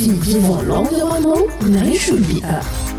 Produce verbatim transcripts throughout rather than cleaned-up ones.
في فيفون لونغ نعيش البيئة.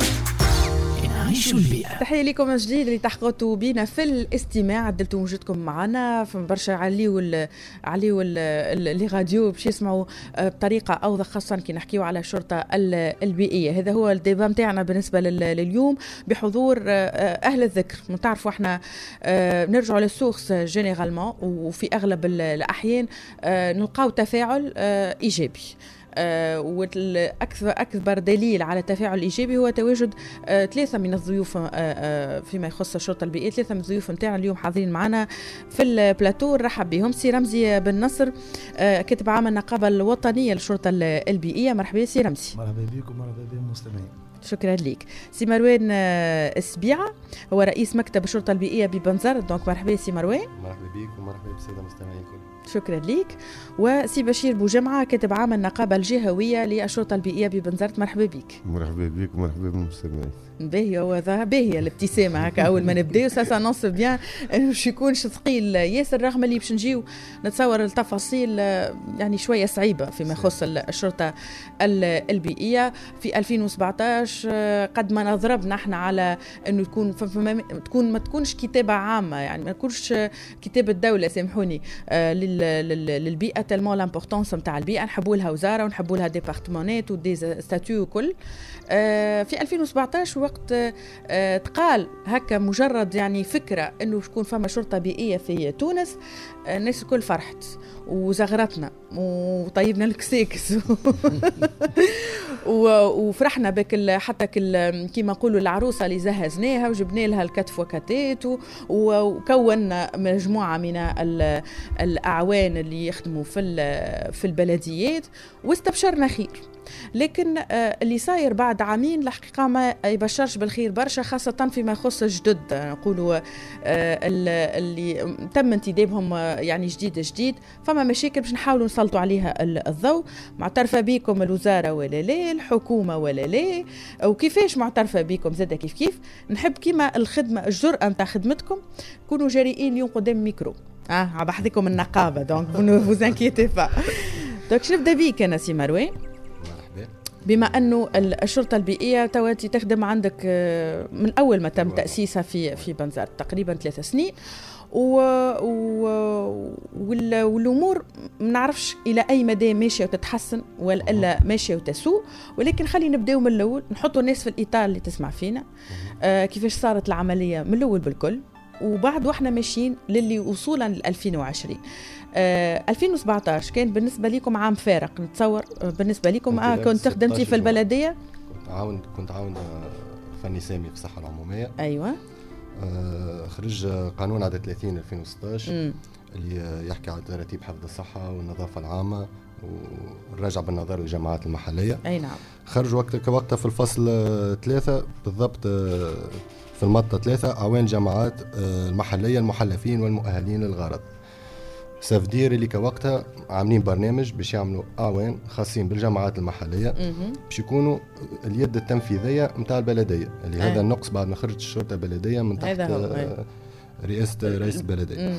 تحية لكم من جديد اللي تحققتوا بينا في الاستماع. عدلتوا وجودكم معنا في برشا عليو ال عليو اللي راديو باش يسمعوا بطريقة أوضح، خاصة كي نحكيو على الشرطة البيئية. هذا هو الديبا متاعنا بالنسبة لليوم بحضور أهل الذكر. نتعرفوا احنا نرجعوا للسورس جينيرالمون، وفي أغلب الأحيان نلقاو تفاعل إيجابي. أه والأكثر أكبر دليل على التفاعل الإيجابي هو تواجد أه ثلاثة من الضيوف أه فيما يخص الشرطة البيئية. ثلاثة من الضيوف متاعنا اليوم حاضرين معنا في البلاتو. نرحب بهم. سي رمزي بن نصر أه كاتب عام النقابة الوطنية للشرطة البيئية. مرحبا سي رمزي. مرحبا بكم. مرحبا بالمستمعين. شكرا لك. سي مروان السبيعة هو رئيس مكتب الشرطة البيئية ببنزرت. دونك مرحبا سي مروان. مرحبا بك ومرحبا بالسادة المستمعين كلهم. شكرا لك. وسي بشير بوجمعة كاتب عام النقابة الجهوية للشرطة البيئية ببنزرت. مرحبا بك. مرحبا بك ومرحبا بالمستمعين. باهية وذا باهية الابتسامة هكا أول ما نبدأ وساسا نص بيان إنه باش يكونش ثقيل ياسر، رغم اللي باش نجيو نتصور التفاصيل يعني شوية صعيبة فيما يخص الشرطة البيئية. في ألفين وسبعطاش قد ما نضربنا احنا على إنه تكون تكون ما تكونش كتابة عامة، يعني ما تكونش كتابة الدولة سامحوني للبيئة تلمون لامبورطونس نتاع البيئة. نحبوا لها وزارة ونحبوا لها ديبارتمانات ودي ستاتيو وكل. في ألفين وسبعطاش وقت آه تقال هكا مجرد يعني فكرة انه تكون فما شرطة بيئية في تونس، آه الناس الكل فرحت وزغرتنا وطيبنا الكساكس وفرحنا بك حتى كما نقولوا العروسة اللي زهزناها وجبنا لها الكتف وكتات، وكونا مجموعة من الأعوان اللي يخدموا في في البلديات واستبشرنا خير. لكن اللي صاير بعد عامين الحقيقة ما يبشرش بالخير برشا، خاصة فيما يخص الجدد نقولوا اللي تم انتدابهم يعني جديد جديد. فما مشاكل باش نحاولوا نسلطوا عليها الضوء. معترفة بكم الوزارة ولا لا، الحكومة ولا لا، وكيفاش معترفة بكم زادة كيف كيف. نحب كيما الخدمة الجرأة نتاع خدمتكم كونوا جريئين اليوم قدام ميكرو. اه عبحثكم النقابة دونك vous inquiétez pas. دونك نبدا بيك انا سي مروان. بما أنه الشرطة البيئية تواتي تخدم عندك من أول ما تم تأسيسها في في بنزرت تقريبا ثلاث سنين، و... و... والأمور ما نعرفش إلى أي مدى ماشية وتتحسن ولا إلا ماشية وتسوء. ولكن خلينا نبدأ من الأول، نحطوا الناس في الإطار اللي تسمع فينا. آه كيفاش صارت العملية من الأول بالكل، وبعد واحنا ماشيين للي وصولا ل ألفين وعشرين. آه ألفين وسبعطاش كان بالنسبة لكم عام فارق نتصور. بالنسبة لكم آه كنت تخدمتي في البلدية. كنت عاون كنت عاون فني سامي في الصحة العمومية. أيوة. آه خرج قانون عدد ثلاثين ألفين وستطاش م. اللي يحكي على ترتيب حفظ الصحة والنظافة العامة والرجع بالنظر للجماعات المحلية. أي نعم. خرج وقت كوقتها في الفصل ثلاثة بالضبط، في المطة ثلاثة أعوان جماعات المحلية المحلفين والمؤهلين للغرض. سافدير اللي كوقتها عاملين برنامج باش يعملوا أعوان خاصين بالجماعات المحلية باش يكونوا اليد التنفيذية متاع البلدية، اللي هذا النقص بعد ما خرجت الشرطة البلدية من تحت رئاسة رئيس البلدية.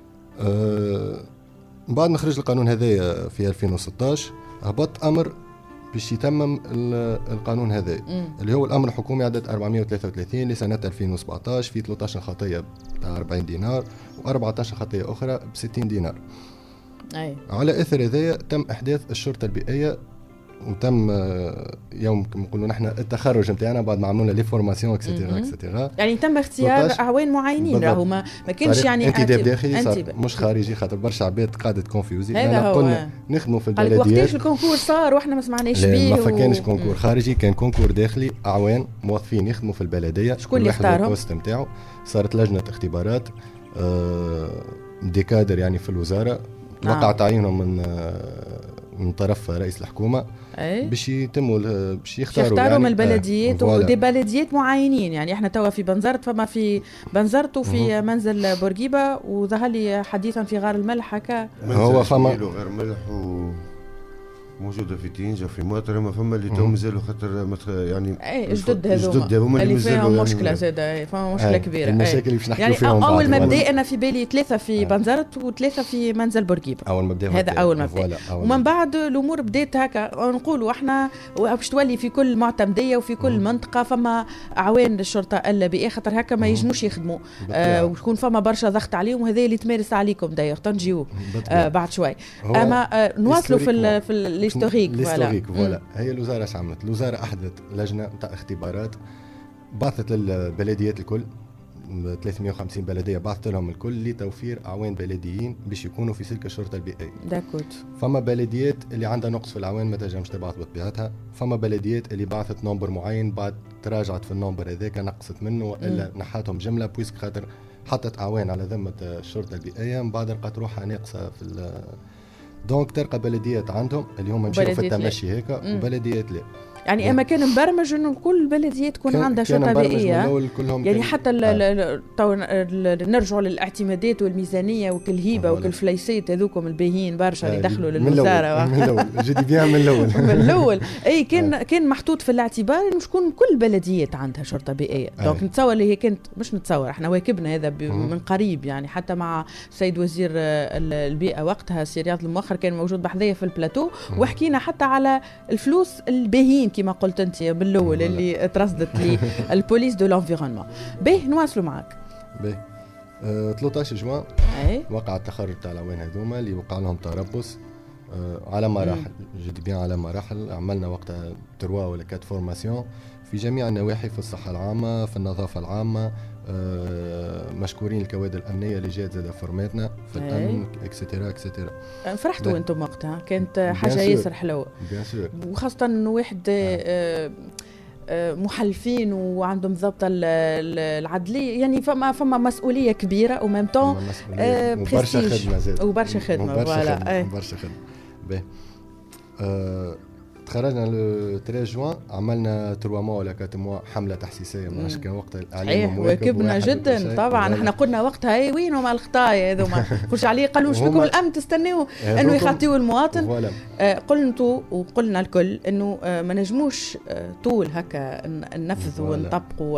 آه بعد ما خرج القانون هذا في ألفين وستطاش هبط أمر باش يتمم القانون هذا اللي هو الأمر الحكومي عدد أربعمائة وثلاثة وثلاثين لسنة ألفين وسبعطاش في ثلاثة عشر خطية بتاع أربعين دينار وأربعة عشر خطية أخرى بستين دينار. أي. على أثر هذا تم إحداث الشرطة البيئية، وتم يوم نقولوا نحن التخرج نتاعنا بعد ما عملنا لي فورماسيون اكسترا اكسترا. يعني تم اختيار اعوان معينين، راهو ما كانش يعني انتداب داخلي مش خارجي، خاطر برشا عباد قاعده كونفيوزي. احنا كنا نخدموا في البلديات. وقتاش الكونكور صار واحنا ما سمعناش بيه؟ ما فكانش و... كونكور خارجي، كان كونكور داخلي. اعوان موظفين يخدموا في البلديه، شكون اللي اختارهم؟ البوست نتاعو. صارت لجنه اختبارات آه ديكادر يعني في الوزاره. نعم. وقع تعيينهم من آه من طرف رئيس الحكومة باش يتموا باش يختاروا, يختاروا يعني من البلديات آه ودي بلديات معينين. يعني احنا توا في بنزرت، فما في بنزرت وفي منزل بورقيبة، وظهر لي حديثا في غار الملح هكا هو فما غير ملح و موجوده في تينجا في مطر، ما فما اللي تو مازالوا خاطر متخ... يعني اي جدد هذوما جدد هذوما اللي فيهم يعني مشكله زاده، فما مشكله كبيره. المشاكل اللي باش نحكيو يعني فيهم اول بعد مبدا انا في بالي ثلاثه في بنزرت وثلاثه في منزل بورقيبه. اول مبدا هذا اول مبدا، ومن بعد الامور بدات هكا نقولوا احنا باش تولي في كل معتمديه وفي كل مم. منطقه فما اعوان للشرطه الا بي خاطر هكا ما يجموش يخدموا آه ويكون فما برشا ضغط عليهم، وهذا اللي تمارس عليكم داير تنجيو آه بعد شوي. اما آه نواصلوا في في الهيستوريك. فوالا هي الوزاره اش عملت؟ الوزاره احدثت لجنه نتاع اختبارات، بعثت للبلديات الكل ثلاثمائة وخمسين بلديه، بعثت لهم الكل لتوفير اعوان بلديين باش يكونوا في سلك الشرطه البيئيه. داكوت. فما بلديات اللي عندها نقص في الاعوان ما تنجمش تبعث بطبيعتها، فما بلديات اللي بعثت نمبر معين بعد تراجعت في النمبر هذاك نقصت منه والا نحاتهم جمله بويسك خاطر حطت اعوان على ذمه الشرطه البيئيه، من بعد لقات روحها ناقصه في دونك تلقى بلديات عندهم اللي هم مشيوا في التمشي هيك وبلديات لا. يعني اما كان مبرمج انه كل بلديه تكون عندها شرطه بيئيه، يعني حتى تو نرجعوا للاعتمادات والميزانيه وكل هيبه وكل فليسات هذوكم الباهيين برشا اللي دخلوا للوزاره من الاول جدي بيان من الاول من الاول اي كان كان محطوط في الاعتبار انه شكون كل بلديات عندها شرطه بيئيه. دونك نتصور اللي هي كانت مش نتصور، احنا واكبنا هذا من قريب، يعني حتى مع السيد وزير البيئه وقتها سي رياض المؤخر كان موجود بحذايا في البلاتو، وحكينا حتى على الفلوس الباهيين كما قلت انت بالاول اللي ترصدت لي البوليس دو لانفيرونمون. باهي نواصلوا معك. باهي أه ثلاثة عشر جوان وقع التخرج تاع العوان هذوما اللي وقع لهم تربص أه على مراحل، جدي بيان على مراحل. عملنا وقتها تروا ولا كات فورماسيون في جميع النواحي، في الصحه العامه، في النظافه العامه، أه مشكورين الكوادر الامنيه اللي جات زاد فورماتنا في الامن اكسترا اكسترا. فرحتوا انتم وقتها، كانت حاجه ياسر حلوه وخاصه انه واحد أه محلفين وعندهم ضبط العدليه، يعني فما فما مسؤوليه كبيره ومام طون وبرشا خدمه زاد وبرشا خدمه فوالا برشا خدمه. باهي أه تخرجنا لو ثلاثة جوان، عملنا ثلاثة موا ولا أربعة موا حمله تحسيسيه، ما عادش كان وقتها الاعلام واكبنا جدا طبعا. احنا قلنا وقتها اي وين هما الخطايا هذوما خش عليه، قالوا واش بكم الامن تستناوا انه يخاطيوا المواطن. آه قلنتوا وقلنا الكل انه آه ما نجموش آه طول هكا ننفذوا ونطبقوا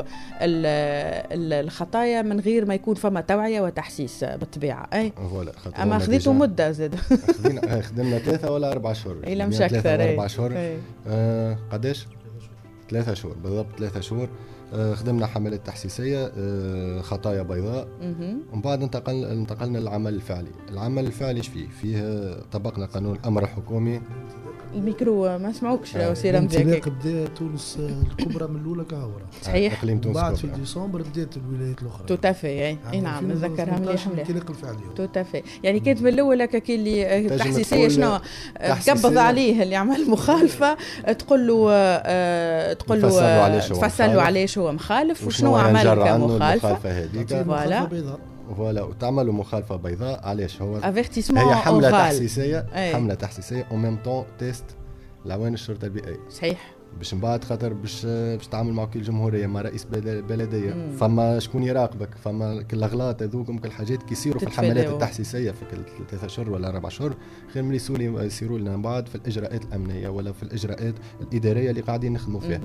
الخطايا من غير ما يكون فما توعيه وتحسيس بالطبيعه. اي اما خذيتوا مده زاد خدينا خدمنا ثلاثه ولا اربع شهور، الا مش اكثر اربع شهور. آه قداش؟ ثلاثة شهور بالضبط، ثلاثة شهور. آه خدمنا حملات تحسيسية، آه خطايا بيضاء، ومن بعد انتقلنا انتقلنا للعمل الفعلي. العمل الفعلي ايش فيه؟ فيه طبقنا قانون الأمر الحكومي. الميكرو ما سمعوكش وسير رمزي. انطلاق بدا تونس الكبرى من الاولى كهورة. صحيح. اقليم تونس بعد في ديسمبر بدات الولايات الاخرى. تو تافي اي اي نعم نتذكرها مليح مليح. الانطلاق الفعلي. تو تافي. يعني كانت من الاول هكا كي اللي تحسيسيه شنو تقبض عليه اللي عمل مخالفه، تقول له آه تقول له تفسر له علاش هو مخالف وشنو عمل كمخالفه. فوالا فوالا وتعملوا مخالفه بيضاء علاش هو افيرتيسمون. هي حمله تحسيسيه حمله تحسيسيه او ميم طون تيست لعوان الشرطه البيئيه. صحيح. باش من بعد خاطر باش باش تعامل مع وكيل جمهوريه مع رئيس بلديه، مم. فما شكون يراقبك، فما كل الاغلاط هذوكم كل حاجات كيصيروا في الحملات التحسيسيه في كل ثلاثة اشهر ولا اربع اشهر، خير من يسولي يصيروا لنا بعد في الاجراءات الامنيه ولا في الاجراءات الاداريه اللي قاعدين نخدموا فيها.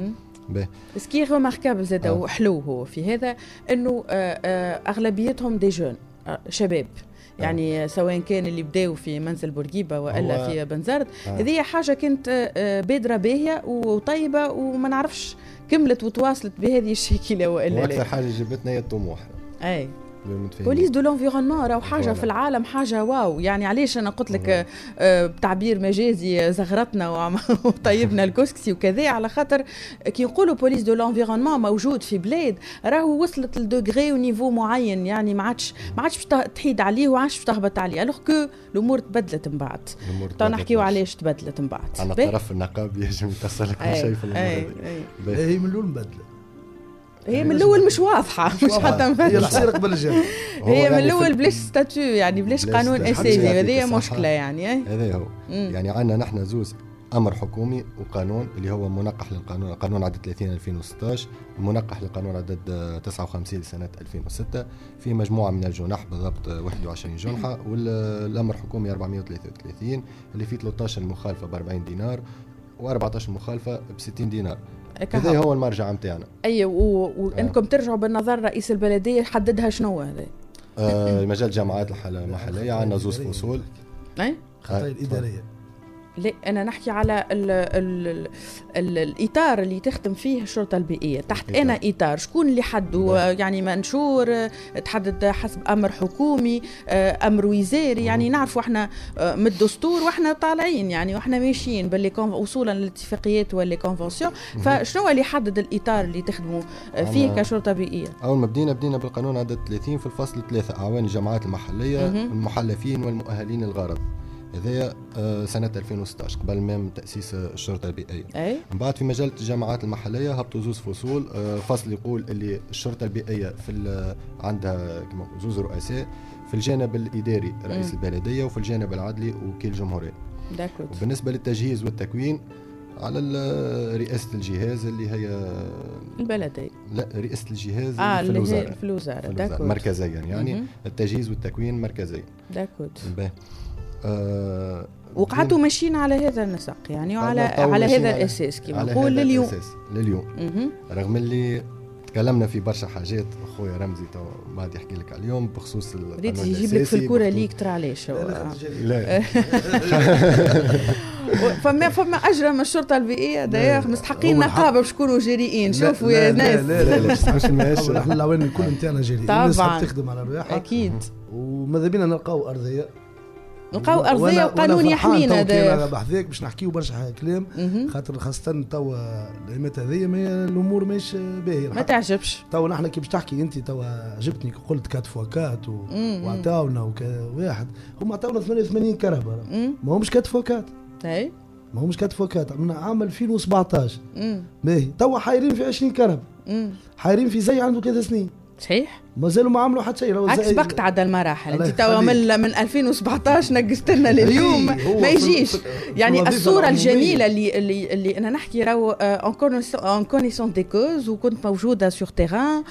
سكي ريماركابل زاد آه. وحلو هو في هذا انه آه آه اغلبيتهم دي جون آه شباب، يعني سواء كان اللي بداوا في منزل بورقيبه والا في بنزرت. هذه آه. حاجه كانت بادره باهيه وطيبه وما نعرفش كملت وتواصلت بهذه الشكل والا. واكثر حاجه جبتنا هي الطموح. اي بوليس دو لانفيرونمون راهو حاجه في العالم حاجه واو. يعني علاش انا قلت لك آه بتعبير مجازي زغرتنا وطيبنا الكسكسي وكذا، على خاطر كي نقولوا بوليس دو لانفيرونمون موجود في بلاد راهو وصلت لدوغري ونيفو معين، يعني ما عادش ما عادش تحيد عليه وعادش باش تهبط عليه، الوغ كو الامور تبدلت من بعد. تو نحكيو علاش تبدلت من بعد. على طرف النقاب يجب يتصل لك شيء في الامور هذه. هي من الاول مبدله، هي من الاول مش واضحه مش حتى هي الحصير قبل الجنة. هي من الاول بلاش ستاتيو، يعني بلاش قانون اساسي، هذه مشكله يعني. هذا هو يعني عندنا نحن زوز أمر حكومي وقانون اللي هو منقح للقانون، قانون عدد ثلاثين ألفين وستة عشر، منقح للقانون عدد تسعة وخمسين سنة ألفين وستة، في مجموعة من الجنح بالضبط واحد وعشرين جنحة، والأمر حكومي أربعمائة وثلاثة وثلاثين اللي فيه ثلاثة عشر مخالفة ب أربعين دينار وأربعة عشر مخالفة ب ستين دينار. هذا هو المرجع متاعنا. أي وإنكم ترجعوا بالنظر رئيس البلدية حددها شنو هذا؟ آه مجال الجامعات المحلية عندنا زوز فصول. أي؟ خطأ الإدارية. لا أنا نحكي على ال ال ال ال الإطار اللي تخدم فيه الشرطة البيئية تحت أنا إطار شكون اللي حده يعني منشور تحدد حسب أمر حكومي أمر وزاري يعني نعرفوا إحنا من الدستور وإحنا طالعين يعني وإحنا ماشيين باللي وصولا للاتفاقيات واللي كونفنسيون. فشنو اللي يحدد الإطار اللي تخدموا فيه كشرطة بيئية؟ أول ما بدينا بدينا بالقانون عدد ثلاثين في الفصل ثلاثة أعوان الجماعات المحلية المحلفين والمؤهلين للغرض. هذا سنة ألفين وستة عشر قبل ما تأسيس الشرطة البيئية. أي؟ من بعد في مجال الجامعات المحلية هبطوا زوز فصول. فصل يقول اللي الشرطة البيئية في عندها زوز رؤساء، في الجانب الإداري رئيس م. البلدية وفي الجانب العدلي وكيل جمهورية. وبالنسبة للتجهيز والتكوين على رئاسة الجهاز اللي هي البلدية. لا رئاسة الجهاز آه في الوزارة. في الوزارة. الوزارة. مركزيا يعني م-م. التجهيز والتكوين مركزيا. داكود. آه وقعدوا ماشيين على هذا النسق يعني وعلى على هذا الأساس كما نقول لليوم. لليوم. رغم اللي تكلمنا في برشا حاجات أخويا رمزي تو بعد يحكي لك على اليوم بخصوص القانون الأساسي. يجيب لك في الكورة ليك ترى علاش؟ لا فما فما أجرى من الشرطة البيئية دايخ مستحقين نقابة باش يكونوا جريئين. شوفوا يا ناس. لا لا لا مش ماشي. احنا العوان الكل نتاعنا جريئين. الناس تخدم على رواحها. أكيد. وماذا بينا نلقاو أرضية. نلقاو أرضية وقانون يحمينا. أنا بحذاك باش نحكيو برشا كلام خاطر خاصة توا الأيامات هذيا الأمور ماهيش باهية. ما تعجبش. توا نحن كي باش تحكي أنت توا عجبتني قلت كات فوكات وعطاونا واحد هم عطاونا ثمانية وثمانين كرهبة ما همش كات فوكات. أي ما همش كات فوكات من عام ألفين وسبعطاش. باهي توا حايرين في عشرين كرهبة حايرين في زي عنده ثلاث سنين. صحيح ما زالوا ما عملوا حتى شيء. عكس بقت عدى المراحل انت توا من من ألفين وسبعطاش نقصت لنا لليوم ما يجيش يعني الصوره الجميله اللي اللي اللي انا نحكي راهو اون كونيسون دي كوز وكنت موجوده سور تيران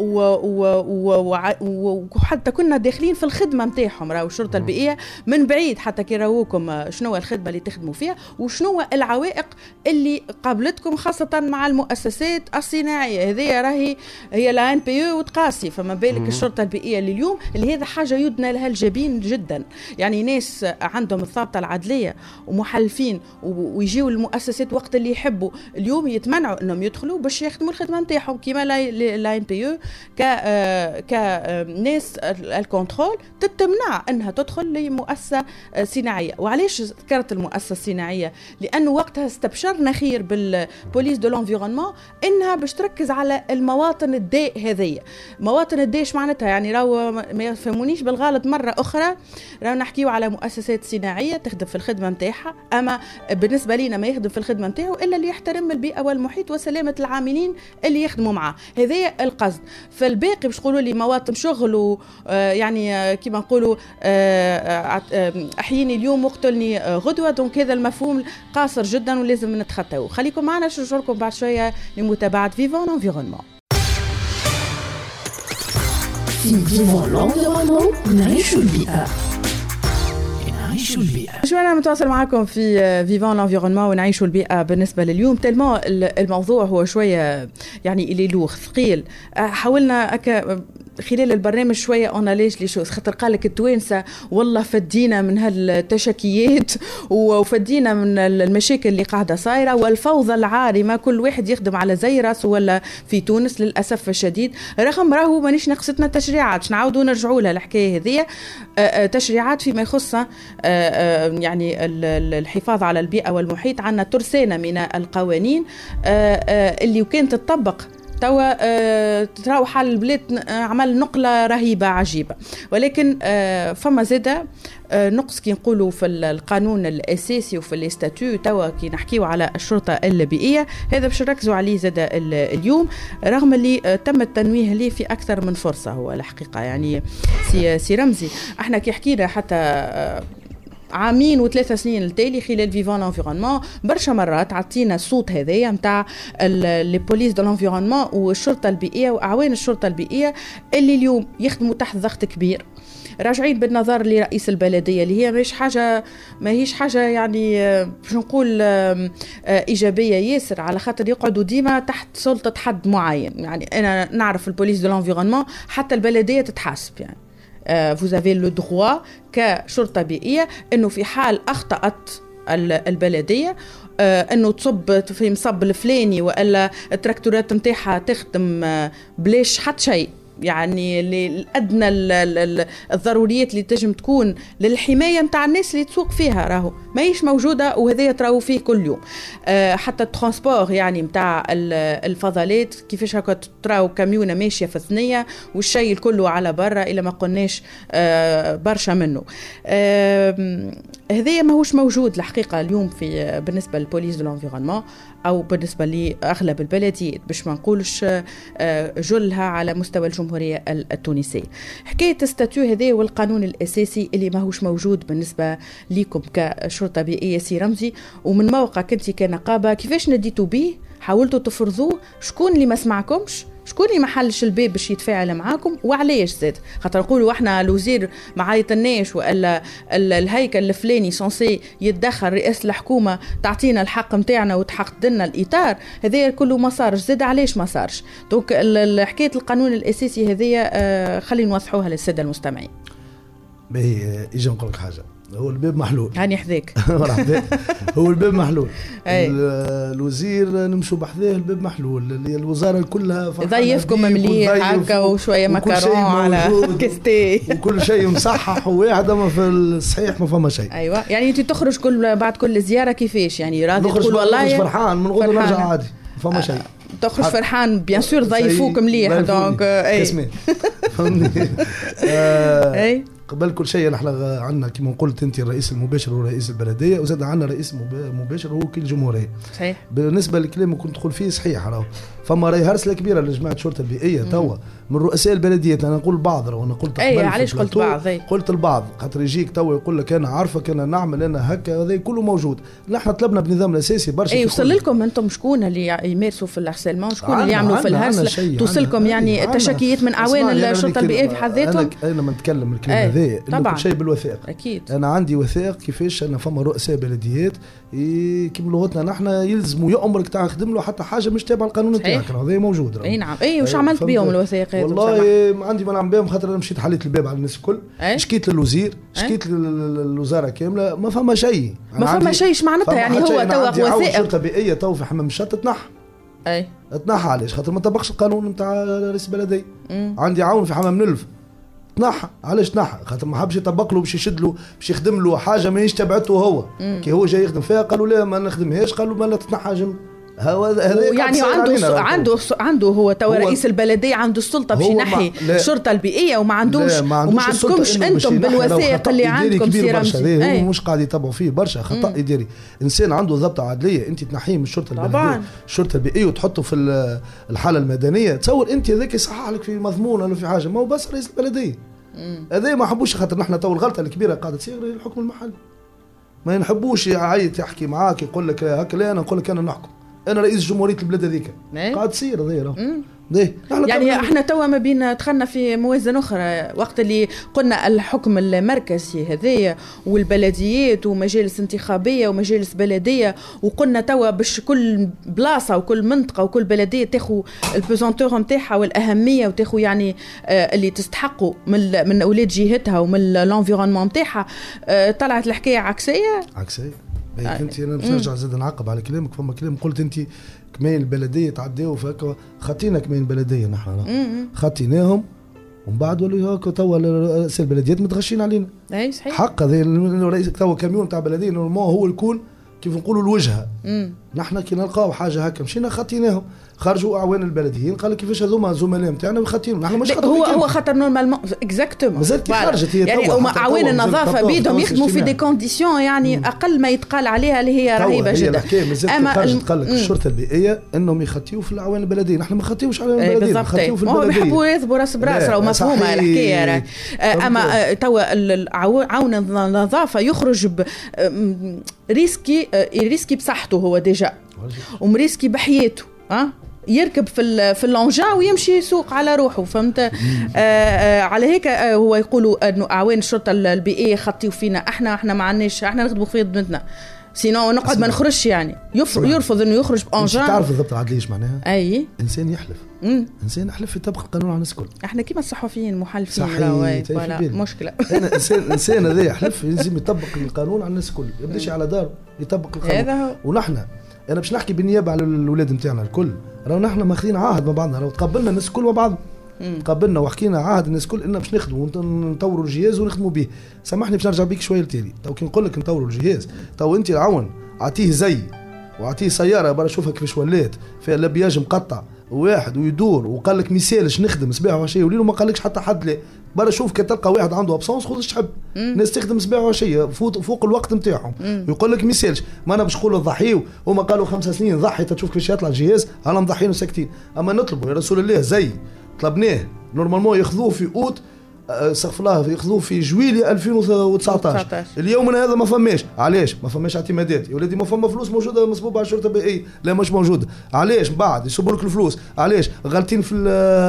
وحتى كنا داخلين في الخدمه نتاعهم راهو الشرطه البيئيه من بعيد حتى كي راوكم شنو الخدمه اللي تخدموا فيها وشنو العوائق اللي قابلتكم خاصه مع المؤسسات الصناعيه. هذه راهي هي لا ان بي او قاسي فما بالك الشرطة البيئية اللي اليوم اللي هذا حاجة يدنى لها الجبين جدا يعني ناس عندهم الضابطة العدلية ومحلفين ويجيوا المؤسسات وقت اللي يحبوا اليوم يتمنعوا انهم يدخلوا باش يخدموا الخدمة نتاعهم كيما لا ان بي او ك كناس الكنترول تتمنع انها تدخل لمؤسسة صناعية. وعليش ذكرت المؤسسة الصناعية؟ لانه وقتها استبشرنا خير بالبوليس دو لونفيرونمون انها باش تركز على المواطن الداء هذه. مواطن الدايش معناتها يعني راهو ما يفهمونيش بالغلط مرة أخرى راهو نحكيو على مؤسسات صناعية تخدم في الخدمة متاعها أما بالنسبة لنا ما يخدم في الخدمة متاعه إلا اللي يحترم البيئة والمحيط وسلامة العاملين اللي يخدموا معاه. هذا القصد. فالباقي باش تقولوا لي مواطن شغل يعني كما نقولوا أحييني اليوم وقتلني غدوة دونك هذا المفهوم قاصر جدا ولازم نتخطوه. خليكم معنا نرجع لكم بعد شوية لمتابعة فيفون لونفيرونمون. في فيفون لونفيرونمون نعيش البيئة. نعيش البيئة. شوية متواصل معكم في فيفون لونفيرونمون ونعيش البيئة. بالنسبة لليوم تلمو الموضوع هو شوية يعني اللي لوغ ثقيل. حاولنا أكا خلال البرنامج شوية أناليز لي شوز خاطر قالك التوانسة والله فدينا من هالتشكيات وفدينا من المشاكل اللي قاعدة صايرة والفوضى العارمة كل واحد يخدم على زي راسه ولا في تونس للأسف الشديد. رغم راهو مانيش نقصتنا تشريعات نعاودوا نرجعوا لها الحكاية هذه تشريعات فيما يخص يعني الحفاظ على البيئة والمحيط. عنا ترسانة من القوانين اللي كانت تطبق توا آه تروح على البلاد عمل نقلة رهيبة عجيبة. ولكن آه فما زادة آه نقص كي نقولوا في القانون الأساسي وفي الاستاتيو توا كي نحكيوا على الشرطة البيئية هذا باش نركزوا عليه زادة اليوم رغم اللي آه تم التنويه ليه في أكثر من فرصة. هو الحقيقة يعني سي, سي رمزي احنا كي حكينا حتى آه عامين وثلاثة سنين التالي خلال فيفون لانفيرونمون برشا مرات عطينا الصوت هذايا نتاع لي بوليس دو لانفيرونمون والشرطه البيئيه واعوان الشرطه البيئيه اللي اليوم يخدموا تحت ضغط كبير، راجعين بالنظر لرئيس البلديه اللي هي مش حاجه ما هيش حاجه يعني باش نقول ايجابيه ياسر، على خاطر يقعدوا ديما تحت سلطه حد معين. يعني انا نعرف البوليس دو لانفيرونمون حتى البلديه تتحاسب، يعني vous avez le droit كشرطة بيئية انه في حال اخطأت البلدية انه تصب في مصب الفلاني والا التراكتورات نتاعها تخدم بلاش حتى شيء، يعني الادنى الضروريات اللي تجم تكون للحمايه نتاع الناس اللي تسوق فيها راهو ما هيش موجوده، وهذا تراو فيه كل يوم. أه حتى الترانسبور يعني نتاع الفضلات كيفاش هكا تراو كاميونه ماشيه في الثنيه والشيء كله على برا الى ما قلناش أه برشا منه. أه هذا ما هوش موجود الحقيقه اليوم في بالنسبه للبوليس دو لانفيرونمون او بالنسبه لاغلب البلديات، باش ما نقولش جلها على مستوى الجمهوريه التونسيه. حكايه الستاتيو هذا والقانون الاساسي اللي ما هوش موجود بالنسبه ليكم كشرطه بيئيه سي رمزي، ومن موقعك انت كنقابه كيفاش نديتوا به؟ حاولتوا تفرضوه؟ شكون اللي ما سمعكمش؟ شكون اللي ما حلش الباب باش يتفاعل معاكم وعلاش زاد؟ خاطر نقولوا احنا الوزير ما عيطناش والا الهيكل الفلاني سونسي يتدخل، رئاسه الحكومه تعطينا الحق نتاعنا وتحقق لنا الاطار، هذا كله ما صارش. زاد علاش ما صارش؟ دونك حكايه القانون الاساسي هذه آه خلينا نوضحوها للساده المستمعين. باهي يجي نقول لك حاجه، هو الباب محلول. هاني حذاك هو الباب محلول. الوزير نمشوا بحذاه الباب محلول، الوزاره كلها ضيفكم مليح هكا وشويه مكرون على كستي وكل شيء مصحح وواحد، اما في الصحيح ما فما شيء. ايوه يعني انت تخرج كل بعد كل زياره كيفاش؟ يعني راضي تقول والله نخرج فرحان من غد نرجع عادي ما فما شيء. تخرج فرحان بيان سور ضيفوك مليح دونك اي فهمني. اي قبل كل شيء نحن عندنا كما قلت انت الرئيس المباشر هو رئيس البلديه، وزاد عندنا رئيس مباشر هو وكيل الجمهوريه. صحيح. بالنسبه للكلام كنت تقول فيه صحيح، راهو فما راهي هرسله كبيره لجماعه الشرطه البيئيه توا من رؤساء البلديات. انا نقول بعض، وانا قلت اي علاش قلت بعض؟ أي. قلت البعض خاطر يجيك توا يقول لك انا عارفك انا نعمل انا هكا، هذا كله موجود. نحن طلبنا بنظام الاساسي برشا. اي وصل لكم انتم شكون اللي يمارسوا في الحرسلمون؟ شكون اللي يعملوا في الهرسله؟ توصلكم يعني تشكيات من اعوان الشرطه البيئيه في حد ذاتهم؟ انا انا ما نتكلم الكلام هذا طبعا كل شيء بالوثائق. اكيد انا عندي وثائق كيفاش انا فما رؤساء بلديات كيما لغتنا نحن يلزموا يأمرك تاع نخدم له حتى حاجه مش تابعه القانون نتاعك، هذا موجود. اي نعم. اي وش عملت بيهم الوثائق هذو؟ والله ما عندي ما نعمل بهم، خاطر انا مشيت حليت الباب على الناس الكل. شكيت للوزير، شكيت للوزاره كامله، ما فما شيء. ما فما شيء. ايش معناتها يعني؟ هو توا وثائق شرطه بيئيه تو في حمام الشط تنحى. اي تنحى علاش؟ خاطر ما طبقش القانون نتاع رئيس البلديه. عندي عون في حمام نلف تنحى. علاش تنحى؟ خاطر ما حبش يطبق له باش يشد له باش يخدم له حاجه ماهيش تبعته هو. مم. كي هو جاي يخدم فيها قالوا لا ما نخدمهاش، قالوا ما لا تتنحى جنب. هذا يعني عنده عنده عنده هو تو رئيس البلديه عنده السلطه باش ينحي الشرطه البيئيه، وما عندوش وما عندكمش انتم بالوثائق اللي عندكم سي رمزي. هو مش قاعد يتبعوا فيه برشا خطا اداري. انسان عنده ضبط عدليه انت تنحيه من الشرطه البلديه الشرطه البيئيه وتحطه في الحاله المدنيه، تصور انت هذاك يصحح لك في مضمون ولا في حاجه؟ ما هو بس رئيس البلديه هذا ما حبوش، خاطر نحن تو الغلطه الكبيره قاعده تصير الحكم المحلي. ما نحبوش يعيط يحكي معاك يقول لك هكا، لا انا نقول لك انا نحكم، انا رئيس جمهوريه البلاد هذيك. قاعد تصير هذه يعني احنا توا ما بين دخلنا في موازنه اخرى، وقت اللي قلنا الحكم المركزي هذايا والبلديات ومجالس انتخابيه ومجالس بلديه، وقلنا توا باش كل بلاصه وكل منطقه وكل بلديه تاخذ البيزونتور نتاعها والاهميه وتاخذ يعني آه اللي تستحقوا من من اولاد جهتها ومن لانفيرونمون نتاعها. آه طلعت الحكايه عكسيه عكسيه. انت انا باش نرجع زاد نعقب على كلامك. فما كلام قلت انت كمان البلديه تعداو فهكا، خاطينا كمان البلديه نحن خاطيناهم ومن بعد ولوا هكا توا رئيس البلديات متغشين علينا. اي صحيح. حق هذا الرئيس توا كاميون تاع بلديه نورمال هو يكون كيف نقولوا الوجهه. نحن كي نلقاو حاجه هكا مشينا خاطيناهم، خرجوا اعوان البلديين قال لك كيفاش هذوما زملاء نتاعنا وخاطينهم، نحن مش هو هو خاطر نورمالمون اكزاكتومون مازالت كي خرجت هي يعني هما اعوان النظافه بيدهم يخدموا في دي كونديسيون يعني مم. اقل ما يتقال عليها اللي هي رهيبه جدا. الحكايه مازالت خرجت قال لك الشرطه البيئيه انهم يخطيوا في الاعوان البلديه، نحن ما نخطيوش على البلديه بالضبط، نخطيوا في البلديه يحبوا يذبوا راس براس راهو مفهومه الحكايه. اما توا عون النظافه يخرج ريسكي ريسكي بصحته هو ديجا ومريسكي بحياته ها يركب في في اللونجا ويمشي يسوق على روحه فهمت. آه آه على هيك آه هو يقولوا انه اعوان الشرطه البيئيه خطيوا فينا احنا احنا ما عندناش احنا نخدموا في خدمتنا سينو نقعد ما نخرجش يعني يرفض يرفض انه يخرج بانجان. تعرف بالضبط العدل ايش معناها؟ اي انسان يحلف مم. انسان يحلف يطبق القانون على الناس الكل. احنا كيما الصحفيين محلفين صحيح ولا مشكله. انا انسان انسان هذا يحلف لازم يطبق القانون على الناس الكل، يبداش على داره يطبق القانون. هذا هو. ونحن انا باش نحكي بالنيابه على الاولاد نتاعنا الكل، راهو نحن ماخذين عهد مع بعضنا، راهو تقبلنا الناس الكل مع بعض، تقبلنا وحكينا عهد الناس الكل ان باش نخدموا ونطوروا الجهاز ونخدموا به. سامحني باش نرجع بيك شويه لتالي، تو كي نقول لك نطوروا الجهاز، تو انت العون اعطيه زي واعطيه سياره برا شوفها كيفاش ولات فيها لابياج مقطع واحد ويدور وقال لك ميسالش نخدم صباح وعشيه وليل وما قالكش حتى حد لا برا شوف كي تلقى واحد عنده ابسونس خذ تحب الناس تخدم صباح وعشيه فوق, فوق الوقت نتاعهم ويقول لك ميسالش. ما انا باش نقولوا نضحيو هما قالوا خمس سنين ضحي تشوف كيفاش يطلع الجهاز انا مضحيين وساكتين. اما نطلبوا يا رسول الله زي طلبناه نورمالمون ياخذوه في اوت استغفر الله ياخذوه في جويلية ألفين وتسعطاش. اليوم من هذا ما فماش. علاش ما فماش اعتمادات يا ولادي؟ ما فما فلوس موجوده مصبوبه على الشرطه البيئيه لا مش موجوده. علاش بعد يصبوا لك الفلوس؟ علاش غالطين في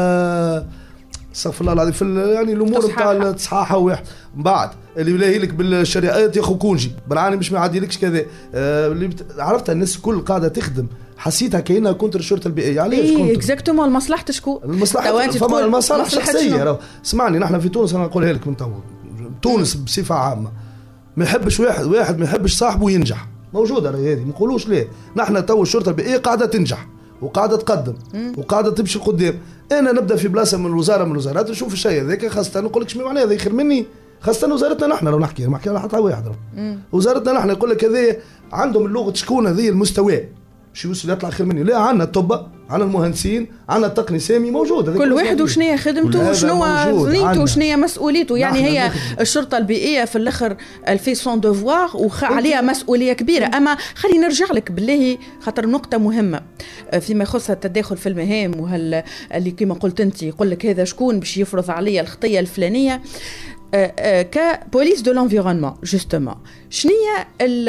استغفر الله العظيم في يعني الامور نتاع التصحاحه واحد من بعد اللي يلاهي لك بالشريعات يا خو كونجي بالعاني مش ما يعديلكش كذا. آه اللي بت... عرفت الناس الكل قاعده تخدم حسيتها كأنها كونتر الشرطه البيئيه. علاش كونتر؟ ايه اكزاكتومون المصلحه شكون؟ المصلحه فما المصالح الشخصيه. اسمعني نحن في تونس انا نقولها لك من تو تونس بصفه عامه ما يحبش واحد واحد ما يحبش صاحبه ينجح موجوده راهي هذه ما نقولوش ليه. نحن تو الشرطه البيئيه قاعده تنجح وقاعده تقدم وقاعده تمشي قدام. انا نبدا في بلاصه من الوزاره من الوزارات نشوف الشيء هذاك خاصه نقول لك شنو معناه هذا خير مني خاصه وزارتنا نحن لو نحكي ما نحكي على حتى واحد وزارتنا نحن يقول لك هذه عندهم اللغه شكون هذه المستوى شو يوصل يطلع خير مني. لا عندنا الطب عندنا المهندسين عندنا التقني سامي موجود كل واحد وشنو خدمته وشنو زنيته وشنو مسؤوليته. يعني هي نخدم. الشرطه البيئيه في الاخر الفي سون دوفوار وعليها مسؤوليه كبيره. اما خلينا نرجع لك بالله خاطر نقطه مهمه فيما يخص التداخل في المهام وهل اللي كما قلت انت يقول لك هذا شكون باش يفرض عليا الخطيه الفلانيه. كبوليس دو لانفيرونمون جوستومون شنية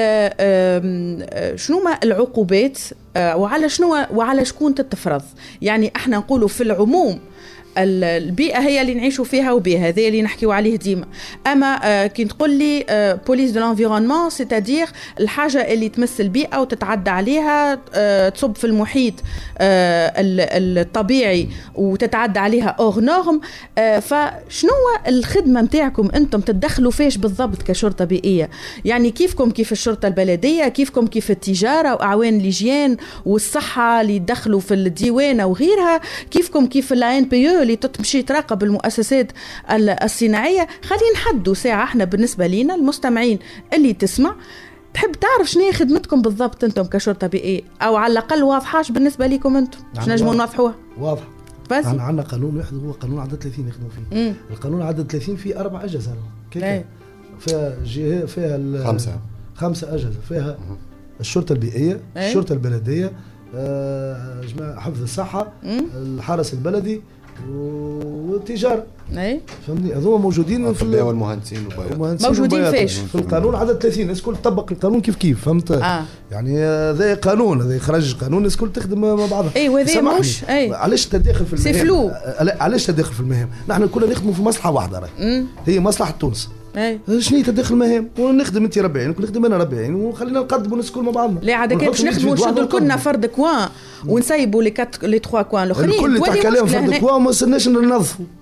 شنو ما العقوبات وعلى شنو وعلى شكون تتفرض؟ يعني احنا نقولوا في العموم البيئة هي اللي نعيشوا فيها وبها هذا اللي نحكيوا عليه ديما. أما كي تقول لي بوليس دو لانفيرونمون سيتادير الحاجة اللي تمس البيئة وتتعدى عليها تصب في المحيط الطبيعي وتتعدى أوغ أوغ نورم. فشنو الخدمة متاعكم أنتم تتدخلوا فيش بالضبط كشرطة بيئية؟ يعني كيفكم كيف الشرطة البلدية كيفكم كيف التجارة وأعوان الهيجين والصحة اللي يدخلوا في الديوانة وغيرها كيفكم كيف الان بي اللي تمشي تراقب المؤسسات الصناعية. خلينا نحدوا ساعة احنا بالنسبة لنا المستمعين اللي تسمع تحب تعرف شنو هي خدمتكم بالضبط انتم كشرطة بيئية او على الأقل واضحاش بالنسبة لكم انتم باش نجموا نوضحوها. واضح بس احنا عندنا قانون واحد هو قانون عدد ثلاثين يخدموا فيه. مم. القانون عدد ثلاثين فيه أربع أجهزة كيف فيها جهة فيها خمسة خمسة أجهزة فيها مم. الشرطة البيئية ايه؟ الشرطة البلدية آه جماعة حفظ الصحة مم. الحرس البلدي والتجارة اي فهمني هذوما موجودين في البيئة والمهندسين موجودين فيش في القانون عدد ثلاثين الناس كل تطبق القانون كيف كيف فهمت. آه. يعني هذا قانون هذا يخرج قانون الناس كل تخدم مع بعضها. اي وهذا مش اي علاش تداخل في المهام سيفلو علاش تداخل في المهام نحن كلنا نخدموا في مصلحة واحدة راهي هي مصلحة تونس. اي شنو هي تدخل المهام ونخدم انت ربع عينك ونخدم انا ربع عين وخلينا نقدموا الناس الكل مع بعضنا. لا عاد كان باش نخدموا نشدوا كلنا فرد كوان ونسيبوا لي كات لي ثلاثة كوان الاخرين الكل تاع كلام فرد كوان وما صرناش ننظفوا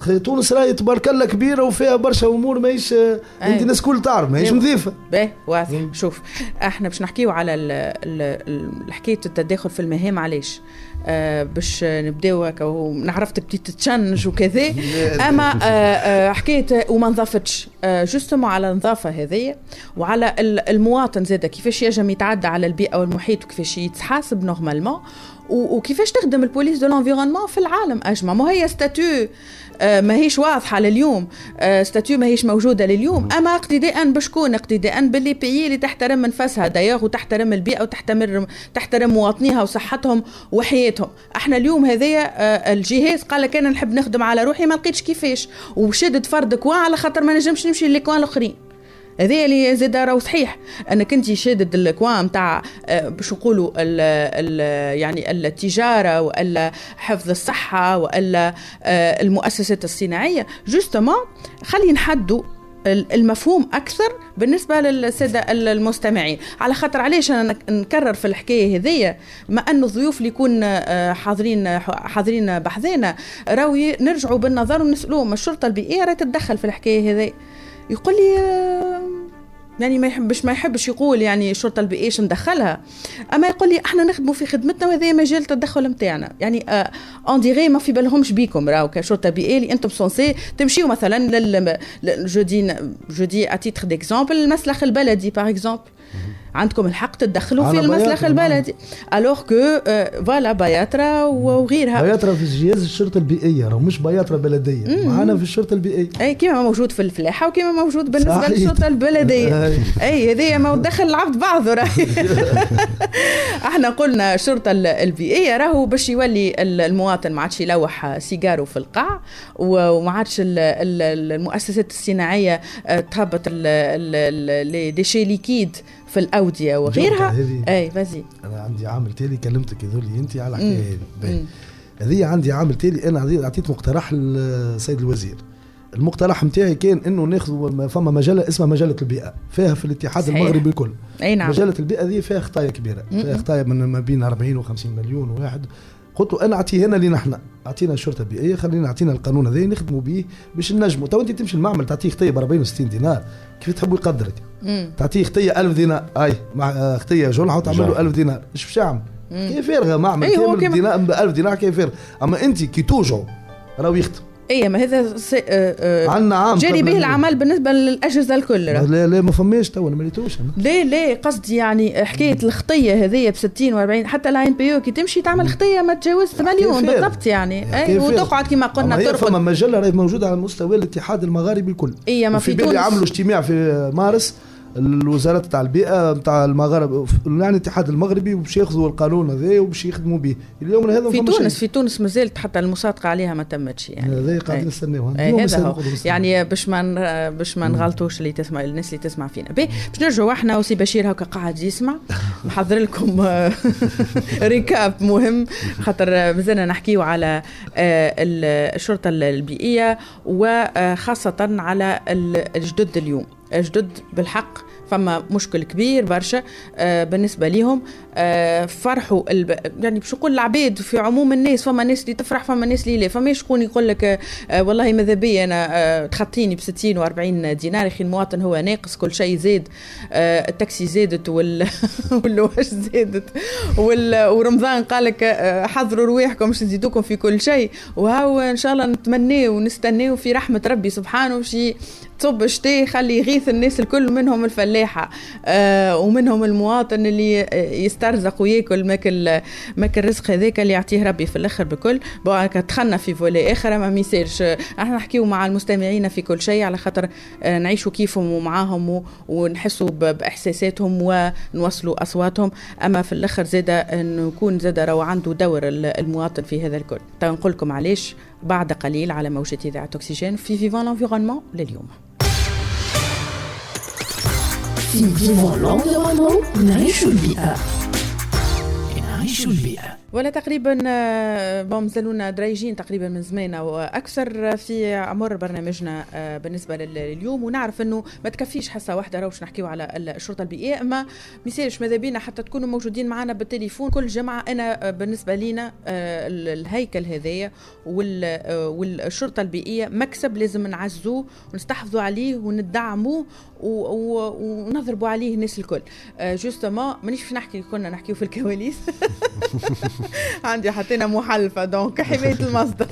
تونس راهي تبارك الله كبيره وفيها برشا امور ماهيش انت الناس الكل تعرف ماهيش نظيفه. باهي واضح. شوف احنا باش نحكيو على حكايه التداخل في المهام. علاش آه باش نبداو هكا ونعرف تبدي تتشنج وكذا اما آه آه حكايه وما نظفتش آه جوستومون على النظافه هذه وعلى المواطن زاده كيفاش يجم يتعدى على البيئه والمحيط وكيفاش يتحاسب نورمالمون وكيفاش تخدم البوليس دو لانفيرونمون في العالم اجمع. ما هي ستاتيو آه ماهيش واضحه لليوم، آه ستاتيو ماهيش موجوده لليوم، اما اقتداء بشكون؟ اقتداء باللي بيي اللي تحترم منفسها دايوغ وتحترم البيئه وتحترم تحترم مواطنيها وصحتهم وحياتهم. احنا اليوم هذايا آه الجهاز قال لك انا نحب نخدم على روحي ما لقيتش كيفاش وشدت فرد كوا على خاطر ما نجمش نمشي للكوان الاخرين. هذا اللي زاد راهو صحيح انك انت شادد الكوام تاع باش نقولوا يعني التجاره والا حفظ الصحه والا المؤسسات الصناعيه. جوستومون خلي نحدوا المفهوم اكثر بالنسبه للساده المستمعين، على خاطر علاش انا نكرر في الحكايه هذيا ما ان الضيوف اللي يكون حاضرين حاضرين بحذانا راهو نرجعوا بالنظر ونسالوهم الشرطه البيئيه راهي تتدخل في الحكايه هذه. يقول لي يعني ما يحبش ما يحبش يقول يعني الشرطه البيئيه ايش ندخلها، اما يقول لي احنا نخدموا في خدمتنا وهذا مجال التدخل نتاعنا. يعني اون ديغي ما في بالهمش بيكم راهو كشرطه بيئيه اللي انتم سونسي تمشيو مثلا لل جودي جودي اتيتر ديكزامبل المسلخ البلدي باغ اكزومبل، عندكم الحق تدخلوا في المسلخ البلدي الوغ كو فوالا بياترا وغيرها. بياترا في جهاز الشرطه البيئيه راهو مش بياترا بلديه معنا في الشرطه البيئيه اي كيما موجود في الفلاحه وكيما موجود بالنسبه صحيح. للشرطه البلديه اي هذه ما دخل العبد بعضه راهي احنا قلنا الشرطه البيئيه راهو باش يولي المواطن ما عادش يلوح سيجارو في القاع وما عادش المؤسسات الصناعيه تهبط لي ديشي ليكيد في الأودية وغيرها. اي فازي انا عندي عامل تالي كلمتك يذولي انت على الحكايه هذه هذه عندي عامل تالي انا اعطيت مقترح للسيد الوزير. المقترح نتاعي كان انه ناخذ فما مجله اسمها مجله البيئه فيها في الاتحاد صحيح. المغربي الكل. اي نعم. مجله البيئه ذي فيها خطايا كبيره م-م. فيها خطايا من ما بين أربعين وخمسين مليون واحد. قلت له انا اعطيه هنا لنا احنا اعطينا الشرطه البيئيه خلينا اعطينا القانون هذا نخدموا به باش ننجموا. تو انت تمشي المعمل تعطيه خطيه ب أربعين وستين دينار كيف تحبوا يقدرك تعطيه خطيه ألف دينار اي مع خطيه جنحه وتعمل له ألف دينار ايش باش يعمل؟ كيف يرغى معمل أيه كامل دينار ب ألف دينار كيف يرغى؟ اما انت كي توجعوا راهو يخدم. ايه ما هذا عندنا عام جاري به العمل بالنسبه للاجهزه الكل. لا لا ما فماش تو ما ليتوش لا لا قصدي يعني حكايه الخطيه هذه ب ستين وأربعين حتى لا ان بي او كي تمشي تعمل خطيه ما تجاوزش مليون بالضبط يعني اي وتقعد كما قلنا ترفض. فما مجله راهي موجوده على مستوى الاتحاد المغاربي الكل. ايه ما في بالي عملوا اجتماع في مارس الوزاره تاع البيئه تاع المغرب يعني الاتحاد المغربي وباش ياخذوا القانون هذا وباش يخدموا به. اليوم هذا في تونس في تونس مازالت حتى المصادقه عليها ما تمتش يعني هذا قاعدين نستناوها يعني باش ما باش ما نغلطوش اللي تسمع الناس اللي تسمع فينا. باش نرجعوا احنا وسي بشير هكا قاعد يسمع محضر لكم ريكاب مهم خاطر مازلنا نحكيو على الشرطه البيئيه وخاصه على الجدد اليوم. جدد بالحق فما مشكل كبير برشا آه بالنسبه ليهم آه فرحوا الب... يعني باش نقول العباد في عموم الناس فما ناس اللي تفرح فما ناس اللي لا. فما شكون يقول لك آه والله ماذا بي انا آه تخطيني ب ستين وأربعين دينار اخي المواطن هو ناقص كل شيء زاد آه التاكسي زادت وال والواش زادت وال... ورمضان قال لك آه حضروا رواحكم باش نزيدوكم في كل شيء وهو ان شاء الله نتمناه ونستناه في رحمه ربي سبحانه وشي تصب شتي خلي يغيث الناس الكل منهم الفلاحة آه ومنهم المواطن اللي يسترزق وياكل ماكل ماكل رزق هذاك اللي يعطيه ربي في الاخر بكل. بوعك دخلنا في فولي اخر ما ميسيرش احنا نحكيو مع المستمعين في كل شيء على خاطر آه نعيشوا كيفهم ومعاهم ونحسوا باحساساتهم ونوصلوا اصواتهم. اما في الاخر زاده نكون زاده راهو عنده دور المواطن في هذا الكل. نقول لكم علاش بعد قليل على موجة إذاعة أكسجين في فيفان لانفيرونمون لليوم. في فيفان لانفيرونمون نعيش البيئة. نعيش البيئة. ولا تقريبا مازالونا دريجين تقريبا من زمانه واكثر في عمر برنامجنا بالنسبه لليوم، ونعرف انه ما تكفيش حصه واحده راهو باش نحكيو على الشرطه البيئيه، اما ميسالش ماذا بينا حتى تكونوا موجودين معنا بالتليفون كل جمعه. انا بالنسبه لينا الهيكل هذايا والشرطه البيئيه مكسب لازم نعزوه ونستحفظوا عليه وندعموه ونضربوا عليه الناس الكل. جوستومون مانيش باش نحكي كنا نحكيو في الكواليس عندي حطينا محلفه دونك حمايه المصدر.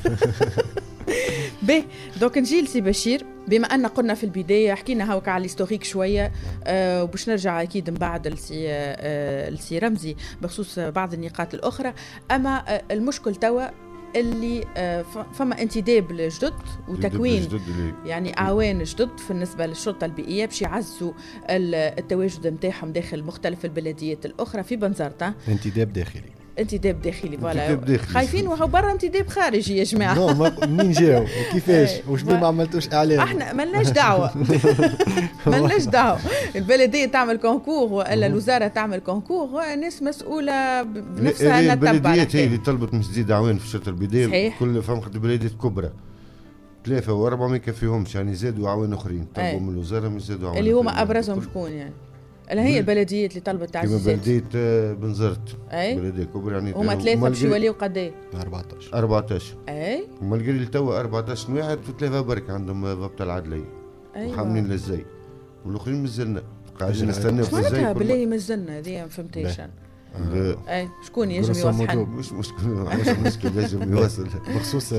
باهي دونك نجي لسي بشير، بما ان قلنا في البدايه حكينا هاوك على الهيستوريك شويه أه وباش نرجع اكيد من بعد لسي أه لسي رمزي بخصوص بعض النقاط الاخرى. اما أه المشكل توا اللي أه فما انتداب الجدد وتكوين يعني اعوان جدد بالنسبه للشرطه البيئيه باش يعزوا التواجد نتاعهم داخل مختلف البلديات الاخرى في بنزرت. انتداب داخلي انتداب داخلي فوالا، خايفين وهو برا انتداب خارجي يا جماعه. نو منين جاو وكيفاش وش ما عملتوش اعلان؟ احنا مالناش دعوه مالناش دعوه. البلديه تعمل كونكور ولا الوزاره تعمل كونكور، ناس مسؤوله بنفسها انها تتبع. البلديات هي اللي طلبت مش تزيد عوان في الشرطه البيئيه، كل فهم بلديات كبرى ثلاثه واربعه ما يكفيهمش، يعني زادوا عوان اخرين طلبوا من الوزاره مش زادوا عوان اللي هما ابرزهم شكون يعني؟ اللي هي البلديات اللي طلبت تعزيزات كما بلدية بنزرت بلدية كبرى يعني هما ثلاثة باش يوليو قد ايه؟ أربعطاش أربعطاش اي هما القليل توا أربعطاش واحد وثلاثة برك عندهم ضبط العدلية وحاملين للزي والآخرين مازلنا قاعدين نستناو في الزي. معناتها بالله مازلنا هذه ما فهمتيش انا. اي شكون ينجم يوصل؟ مش مشكل مش مشكل ينجم يوصل. بخصوص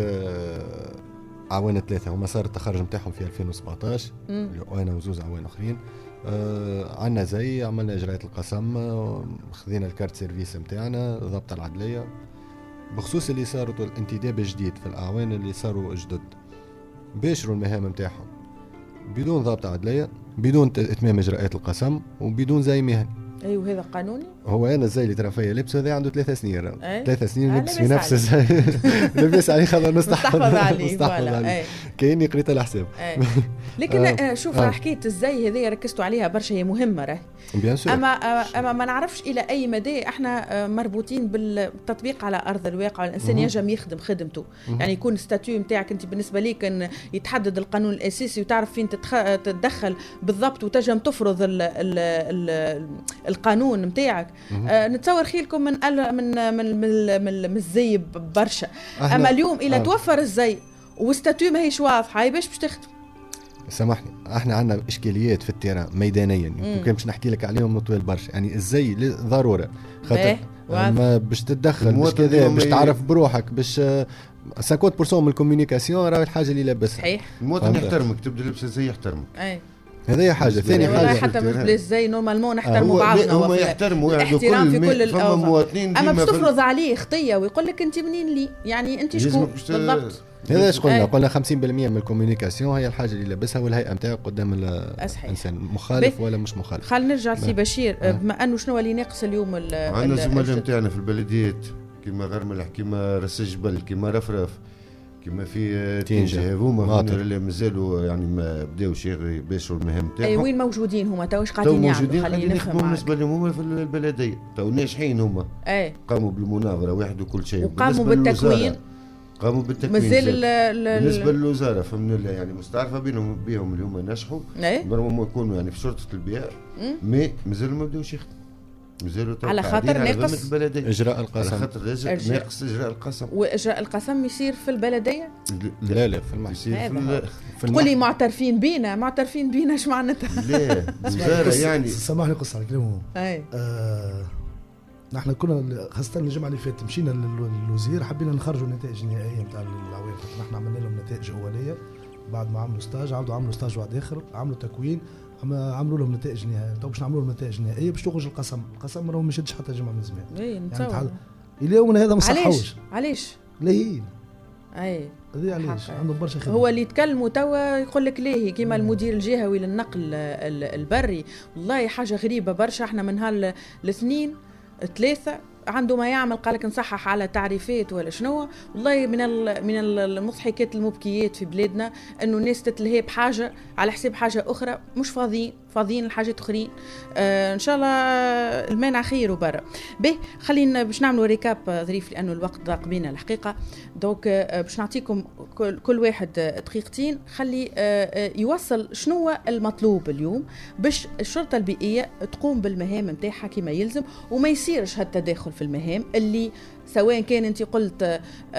عوان ثلاثة هما صار التخرج نتاعهم في ألفين وسبعطاش وانا وزوز عوان اخرين. آه عنا زي عملنا إجراءات القسم، آه خذينا الكارت سيرفيس متاعنا ضبط العدلية. بخصوص اللي صاروا الانتداب جديد في الأعوان اللي صاروا جدد باشروا المهام متاعهم بدون ضبط عدلية بدون إتمام إجراءات القسم وبدون زي مهني. ايوه هذا قانوني. هو انا الزي اللي ترى فيا لبسه هذا عنده ثلاث سنين أي؟ ثلاث سنين لبس في نفس الزي لبس عليه خلينا نستحفظ عليه فوالا كأني قريت الحساب. لكن آه. شوف آه. حكايه الزي هذه ركزتوا عليها برشا، هي مهمه راهي اما اما ما نعرفش الى اي مدى احنا مربوطين بالتطبيق على ارض الواقع. الانسان ينجم يخدم خدمته مه. يعني يكون ستاتيو نتاعك انت بالنسبه ليك ان يتحدد القانون الاساسي وتعرف فين تتخ... تتدخل بالضبط وتنجم تفرض ال... ال... ال... القانون نتاعك. آه نتصور خيلكم من ال... من من من, من... من الزي برشا. اما اليوم الى آه. توفر الزي وستاتيو ما هيش واضحه باش باش تخدم. سامحني احنا عندنا اشكاليات في التيران ميدانيا يمكن باش نحكي لك عليهم طويل برشا. يعني الزي ضروره خاطر ما باش تتدخل باش كذا باش تعرف بروحك باش خمسين بالمية من الكوميونيكاسيون راه الحاجه اللي لابسها. صحيح المواطن يحترمك تبدا لبس زي يحترمك. اي هذه حاجه ثاني حاجه حتى في البلايص زي نورمالمون نحترموا بعضنا هما يحترموا الاحترام في كل المواطنين. اما باش تفرض عليه خطيه ويقول لك انت منين لي يعني انت شكون بالضبط. هذا ايش قلنا؟ قلنا خمسين بالمية من الكوميونيكاسيون هي الحاجه اللي لابسها والهيئه نتاعك قدام الانسان مخالف ولا مش مخالف. خلينا نرجع لسي بشير بما انه شنو اللي ناقص اليوم. عندنا الزملاء نتاعنا في البلديات كيما غرملح كيما راس الجبل كيما رفرف كيما في تينجا هذوما اللي مازالوا يعني ما بداوش يباشروا المهام تاعهم. اي وين موجودين هما تو واش قاعدين يعملوا؟ خلينا نفهم. بالنسبه لهم هما في البلديه تو ناجحين هما. اي قاموا بالمناظره واحد وكل شيء وقاموا بالتكوين قاموا بالتكوين مازال بالنسبه للوزاره فهمنا يعني مستعرفه بينهم بهم اللي هما نجحوا برغم يكونوا يعني في شرطه البيئه مي مازالوا ما بداوش يخدموا مازالوا على خاطر ناقص اجراء القسم. على خاطر ناقص اجراء القسم. واجراء القسم يصير في البلديه؟ لا لا في المحكمه. في, في قولي معترفين بينا معترفين بينا ايش معناتها؟ لا الوزاره يعني سامحني قص على كلامهم. اي آه نحن كنا خاصة الجمعة اللي فاتت مشينا للوزير حبينا نخرجوا النتائج النهائية نتاع العوام. نحن عملنا لهم نتائج أولية بعد ما عملوا ستاج عاودوا عملوا ستاج واحد آخر عملوا تكوين عملوا لهم نتائج نهائية. تو باش نعملوا لهم نتائج نهائية باش تخرج القسم. القسم راهو ما شدش حتى جمعة من زمان. اي نتصور يعني اليوم هذا ما صحوش. علاش؟ لاهين. اي هذه علاش عندهم برشا خدمة. هو اللي يتكلموا توا يقول لك ليه كيما المدير الجهوي للنقل البري والله حاجة غريبة برشا. احنا من هالاثنين ثلاثة عنده ما يعمل قال لك نصحح على تعريفات ولا شنو. والله من من المضحكات المبكيات في بلادنا انه الناس تتلهي بحاجه على حساب حاجه اخرى مش فاضيين. فاضيين الحاجات اخرين. آه ان شاء الله المانع خير وبرا. به خلينا باش نعملوا ريكاب ظريف لانه الوقت ضاق بينا الحقيقه. دونك آه باش نعطيكم كل, كل واحد دقيقتين خلي آه يوصل شنو هو المطلوب اليوم باش الشرطه البيئيه تقوم بالمهام نتاعها كما يلزم وما يصيرش هالتداخل في المهام اللي سواء كان انت قلت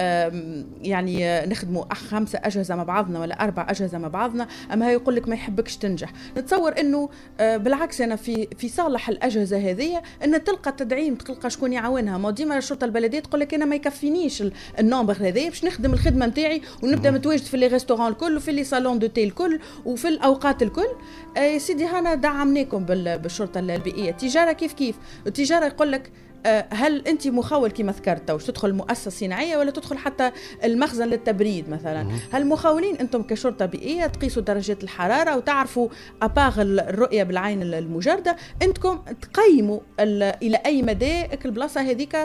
يعني نخدموا خمسه اجهزه مع بعضنا ولا اربع اجهزه مع بعضنا، اما هي يقول لك ما يحبكش تنجح. نتصور انه بالعكس انا في في صالح الاجهزه هذه ان تلقى تدعيم، تلقى شكون يعاونها. ما ديما الشرطه البلديه تقول لك انا ما يكفينيش النومبر هذايا باش نخدم الخدمه نتاعي ونبدا متواجد في لي ريستورون الكل وفي لي صالون دو تي الكل وفي الاوقات الكل. يا سيدي هنا دعمناكم بالشرطه البيئيه. التجاره كيف كيف التجاره يقول لك هل انت مخول كما ذكرت واش تدخل مؤسسه صناعيه ولا تدخل حتى المخزن للتبريد مثلا؟ هل مخولين انتم كشرطه بيئيه تقيسوا درجات الحراره وتعرفوا اباغ الرؤيه بالعين المجرده انتم تقيموا الى اي مدى البلاصه هذيك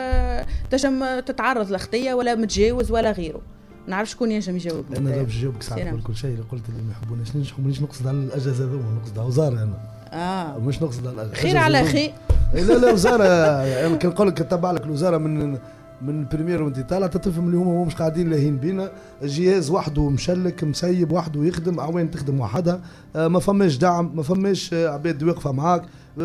تنجم تتعرض لخطيه ولا متجاوز ولا غيره؟ نعرف شكون ينجم يجاوب. انا لا باش نجاوبك ساعه كل شيء اللي قلت اللي ما يحبوناش ننجحوا مانيش نقصد على الاجهزه هذوما، نقصد على وزاره انا اه مش نقصد على الاجهزه. خير على خير. لا لا وزاره يعني كان نقول لك تتبع لك الوزاره من من بريمير وانت طالع تفهم اللي هما مش قاعدين لاهين بينا. جهاز وحده مشلك مسيب وحده يخدم، عوين تخدم وحدها، آه ما فماش دعم، ما فماش عباد واقفه معاك،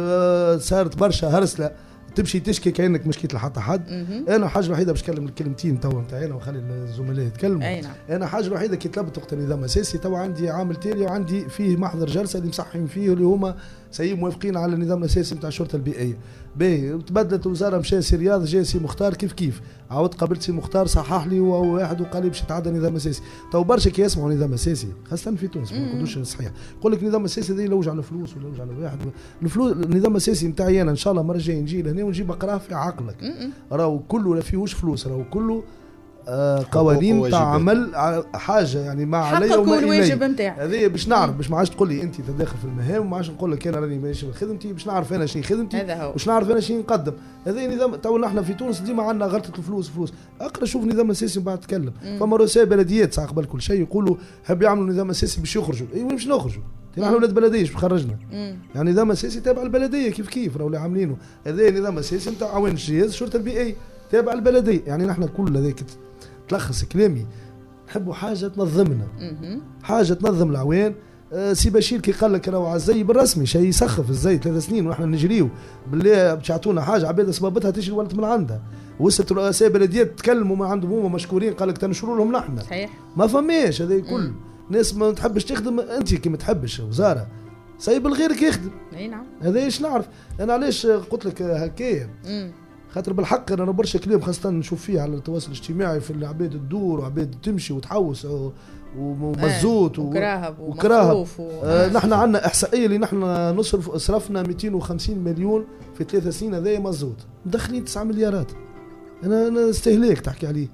آه صارت برشا هرسله تمشي تشكي كانك مش كيت لحتى حد. انا حاجه وحيده باش نتكلم الكلمتين توا نتاعنا وخلي الزملاء يتكلموا. أي نعم. انا حاجه وحيده كي طلبت وقت النظام الاساسي توا عندي عامل تالي وعندي فيه محضر جلسه اللي مصحين فيه اللي هما سي موافقين على النظام الاساسي نتاع الشرطه البيئيه. باهي تبدلت الوزاره مشى سي رياض جا سي مختار كيف كيف عاود قابلت سي مختار صحح لي واحد وقال لي باش يتعدى النظام الاساسي. تو برشا كي يسمعوا نظام اساسي خاصه في تونس ما نقولوش صحيح يقول لك النظام الاساسي هذا يلوج على الفلوس ولا يلوج على واحد. الفلوس النظام الاساسي نتاعي انا ان شاء الله المره الجايه نجي لهنا ونجيب اقراه في عقلك. راهو كله لا فيهوش فلوس، راهو كله آه قوانين تعمل حاجه يعني ما عليا وما الي. هذه باش نعرف باش ما عادش تقول لي انت تدخل في المهام وما عادش نقول لك انا راني ماشي بخدمتي، باش نعرف انا شنو خدمتي باش نعرف انا شنو نقدم. هذا نظام تو نحن في تونس ديما عندنا غلطه الفلوس فلوس. اقرا شوف نظام اساسي وبعد تكلم. فما رؤساء بلديات ساعه قبل كل شيء يقولوا حب يعملوا نظام اساسي باش يخرجوا. اي وين باش نخرجوا؟ نحن ولاد بلديه باش خرجنا. يعني نظام اساسي تابع البلديه كيف كيف راهو اللي عاملينه. هذا نظام اساسي نتاع عوان الجهاز الشرطه البيئيه تابع البلديه. يعني نحن كل هذاك تلخص كلامي نحبوا حاجه تنظمنا، حاجه تنظم العوان. أه سي بشير كي قال لك راهو على الزي بالرسمي شيء يسخف الزي ثلاث سنين ونحن نجريو بالله باش يعطونا حاجه عباد سبابتها تجري ولت من عندها. وصلت رؤساء بلديات تكلموا ما عندهم هما مشكورين قال لك تنشروا لهم نحن. صحيح ما فماش هذا كل ناس ما تحبش تخدم انت كي ما تحبش وزاره سايب غيرك يخدم. اي نعم هذا ايش نعرف انا علاش قلت لك هكايا خاطر بالحق انا برشا كلام خاصه نشوف فيه على التواصل الاجتماعي في العباد تدور وعباد تمشي وتحوس ومزوت وكراهب وكراهب و... آه نحن عندنا احصائيه اللي نحن نصرف صرفنا مئتين وخمسين مليون في ثلاث سنين هذايا مزوت مدخلين تسعة مليارات. انا انا استهلاك تحكي عليه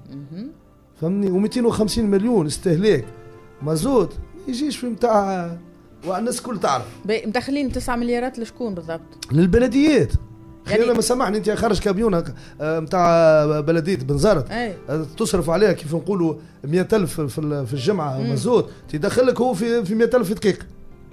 فهمني و250 مليون استهلاك مزوت ما يجيش في متاع والناس كل تعرف مدخلين تسعة مليارات لشكون بالضبط؟ للبلديات. يعني انا ما سامحني انت خرج كابيون نتاع بلديه بنزرت أي. تصرف عليها كيف نقولوا مئة ألف في الجمعه مزود تدخلك هو في في مئة ألف في دقيقه.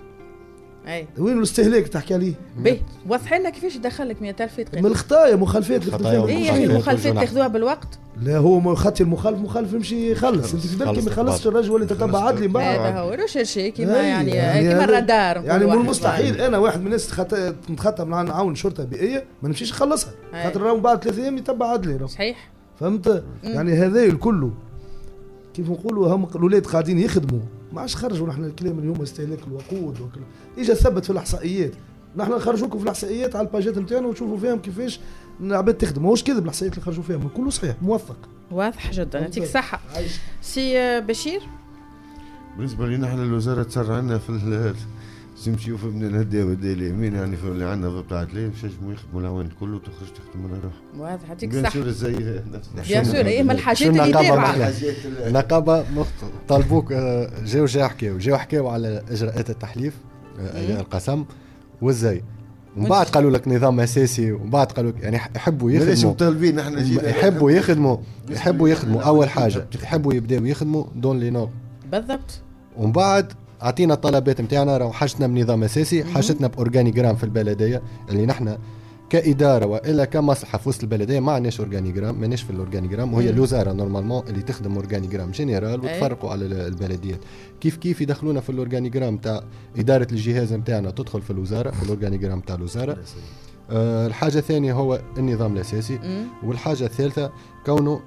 اي وين الاستهلاك تحكي عليه؟ باهي وضح لنا كيفاش يدخلك مئة ألف في دقيقه. من الخطايا مخالفات اللي خدمتها. اي المخالفات تاخذوها بالوقت. لا هو خاطر المخالف مخالف يمشي يخلص انت في بالك ما يخلصش الرجل اللي تتبع عدلي بعد. هذا هو ريشيرشي كيما يعني كيما الرادار. يعني من المستحيل انا واحد من الناس نتخطى مع نعاون شرطه بيئيه ما نمشيش نخلصها خاطر راهو بعد ثلاث ايام يتبع عدلي. صحيح فهمت؟ يعني هذا الكل كيف نقولوا هم الاولاد قاعدين يخدموا ما عادش خرجوا نحن الكلام اللي هما استهلاك الوقود وكل اجا ثبت في الاحصائيات. نحن نخرجوكم في الاحصائيات على الباجات نتاعنا وتشوفوا فيهم كيفاش العباد تخدم. ماهوش كذب الاحصائيات اللي خرجوا فيهم كله صحيح موثق واضح جدا. يعطيك الصحه سي بشير. بالنسبه لنا احنا الوزاره تسرع عندنا في لازم نشوفوا من الهدايا والهدايا اليمين يعني في اللي عندنا ضبط عدليه باش يجموا يخدموا العوان كله وتخرج تخدم من روح. واضح يعطيك الصحه. بيان سور زي بيان سور ايه من الحاجات اللي تابعه النقابه طالبوك جاو جاو حكاو جاو حكاو على اجراءات التحليف القسم والزي ومن بعد قالوا لك نظام اساسي ومن بعد قالوا لك يعني يحبوا يخدموا ليش مطالبين احنا يحبوا يخدموا يحبوا يخدموا اول حاجه يحبوا يبداو يخدموا دون لي نور بالضبط ومن بعد اعطينا الطلبات نتاعنا، راهو حاجتنا بنظام اساسي، حاجتنا باورجانيغرام في البلديه اللي نحن كإدارة وإلا كمصلحة في وسط البلدية ما عندناش أورجانيغرام، ماناش في الأورجانيغرام، وهي الوزارة نورمالمون اللي تخدم أورجانيغرام جينيرال وتفرقوا على البلديات. كيف كيف يدخلونا في الأورجانيغرام تاع إدارة الجهاز نتاعنا تدخل في الوزارة، في الأورجانيغرام تاع الوزارة. أه الحاجة الثانية هو النظام الأساسي، والحاجة الثالثة كونه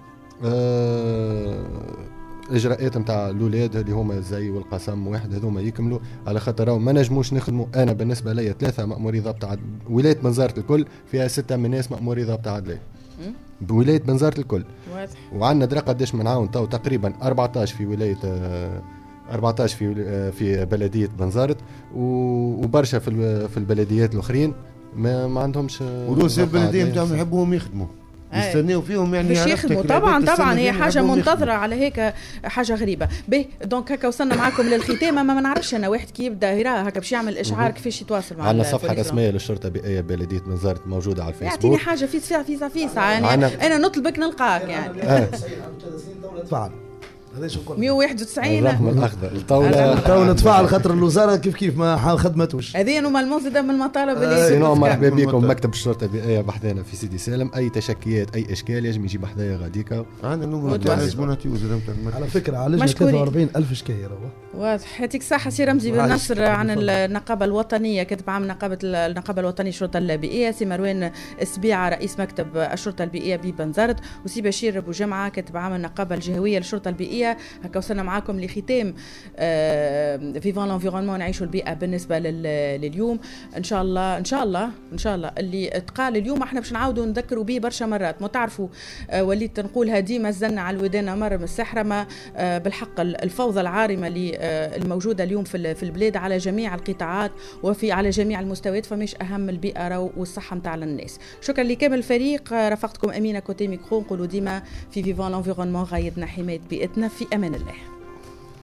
أه الاجراءات نتاع الاولاد اللي هما الزي والقسم واحد هذوما يكملوا، على خاطر ما نجموش نخدموا. انا بالنسبه لي ثلاثه مأموري ضبط عدل، ولايه بنزرت الكل فيها سته من الناس مأموري ضبط عدليه بولايه بنزرت الكل، واضح. وعندنا درا قداش منعاون تو تقريبا أربعطاش في ولايه أربعطاش في في بلديه بنزرت، وبرشا في في البلديات الاخرين ما, ما عندهمش ولوس البلديه نتاعهم يحبوهم يخدموا يستناو فيهم يعني باش يخدموا. طبعا طبعا هي حاجه منتظره على هيك حاجه غريبه. به دونك هكا وصلنا معكم للختام. ما, ما نعرفش انا واحد كي يبدا يراه هكا باش يعمل اشعار كيفاش يتواصل مع عندنا صفحه رسميه للشرطه البيئيه بلديه بنزرت موجوده على الفيسبوك. يعطيني حاجه فيس فيها فيسا فيسا يعني عنا... انا نطلبك نلقاك يعني تفعل مية وواحد وتسعين الرقم الاخضر الطاوله الطاوله تفعل خاطر الوزاره كيف كيف ما خدمتوش. هذه نورمالمون زاد من المطالب اللي سينو مرحبا بكم مكتب الشرطه البيئيه بحذانا في سيدي سالم. اي تشكيات اي اشكال يجم يجي بحذايا غاديكا. عندنا نمرة تاع لجنة على فكره عالجنا ثلاثة وأربعين ألف شكايه راهو. واضح. يعطيك الصحه سي رمزي بن نصر عن النقابه الوطنيه، كاتب عام نقابه النقابه الوطنيه الشرطه البيئيه، سي مروان السبيعه رئيس مكتب الشرطه البيئيه ببنزرت، وسي بشير ابو جمعه كاتب عام النقابه الجهويه للشرطه البيئيه. هكا وصلنا معاكم لختام فيفون لانفيرونمون نعيشوا البيئه بالنسبه لليوم. ان شاء الله ان شاء الله ان شاء الله اللي تقال اليوم احنا باش نعاودوا نذكروا به برشا مرات. ما تعرفوا وليت نقولها ديما الزنا على الودان مر من السحره. ما بالحق الفوضى العارمه اللي الموجوده اليوم في في البلاد على جميع القطاعات وفي على جميع المستويات، فمش اهم البيئه والصحه نتاع الناس. شكرا لكامل الفريق. رافقتكم امينه كوتي ميكرو. نقولوا ديما في فيفون لانفيرونمون غايتنا حمايه بيئتنا. في امان الله.